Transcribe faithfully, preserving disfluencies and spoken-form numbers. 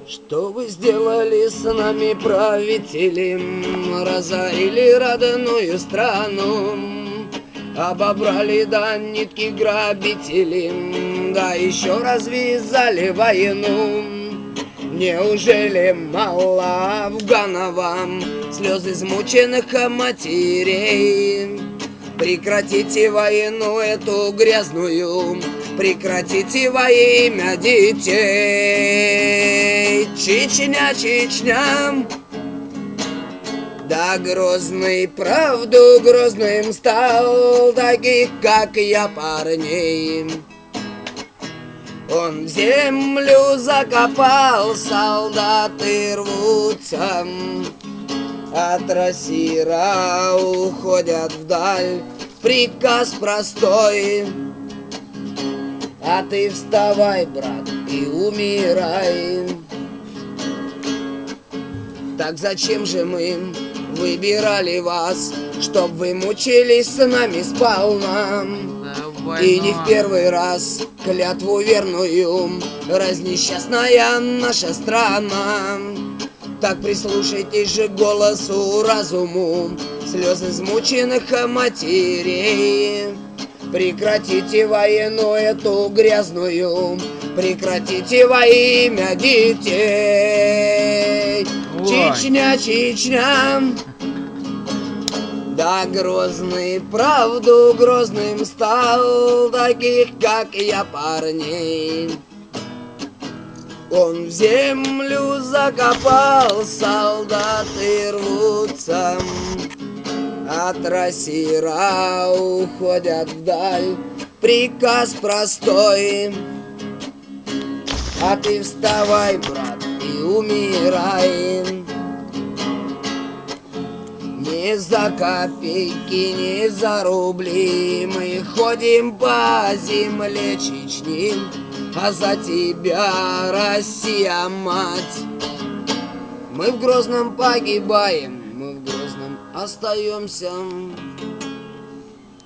Что вы сделали с нами, правители? Разорили родную страну, обобрали до нитки грабители, да еще развязали войну. Неужели мало афганов вам слезы измученных матерей? Прекратите войну эту грязную, прекратите во имя детей. Чечня, Чечня, да Грозный правду грозным стал, таких как я парней он в землю закопал, солдаты рвутся от Россира, уходят вдаль. Приказ простой, а ты вставай, брат, и умирай. Так зачем же мы выбирали вас, чтоб вы мучились с нами сполна? И не в первый раз клятву верную разнесчастная наша страна. Так прислушайтесь же к голосу разуму слез измученных матерей. Прекратите войну эту грязную, прекратите во имя детей. Ой. Чечня, Чечня, да Грозный правду грозным стал, таких как я парней он в землю закопал, солдаты рвутся от Россира, уходят вдаль. Приказ простой, а ты вставай, брат, и умирай. Не за копейки, не за рубли мы ходим по земле Чечни, а за тебя, Россия, мать. Мы в Грозном погибаем, мы в Грозном остаемся.